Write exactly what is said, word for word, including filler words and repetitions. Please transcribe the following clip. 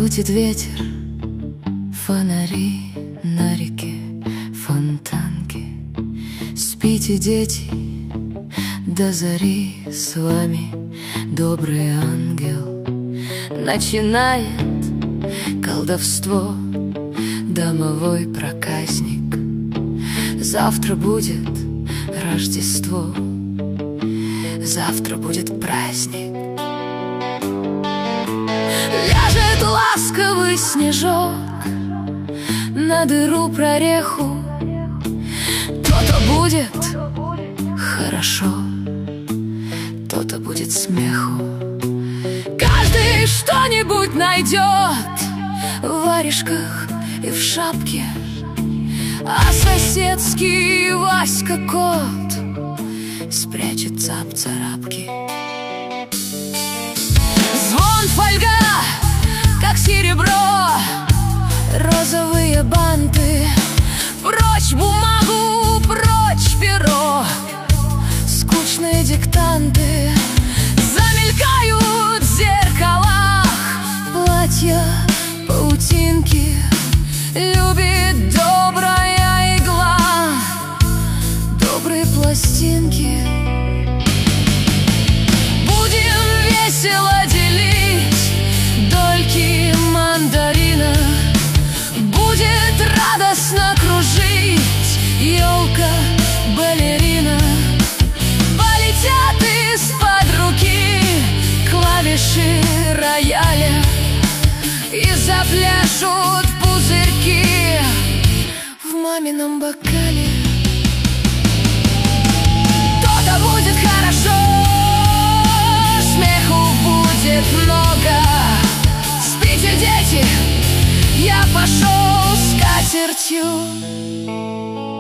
Крутит ветер, фонари на реке, фонтанки. Спите, дети, до зари, с вами добрый ангел. Начинает колдовство домовой проказник. Завтра будет Рождество, завтра будет праздник. Ляжет ласковый снежок на дыру прореху. То-то будет хорошо, то-то будет смеху. Каждый что-нибудь найдет в варежках и в шапке, а соседский Васька кот спрячет цап-царапки. Звон, фольга, как серебро, розовые банты. Прочь бумагу, прочь перо, скучные диктанты. Замелькают в зеркалах платья, паутинки. Любит добрая игла добрые пластинки. Будем весело делить дольки мандарина. Будет радостно кружить елка-балерина. Полетят из-под руки клавиши рояля и запляшут пузырьки в мамином бокале. То-то будет хорошо, смеху будет много. Спите, дети, я пошел с катертью.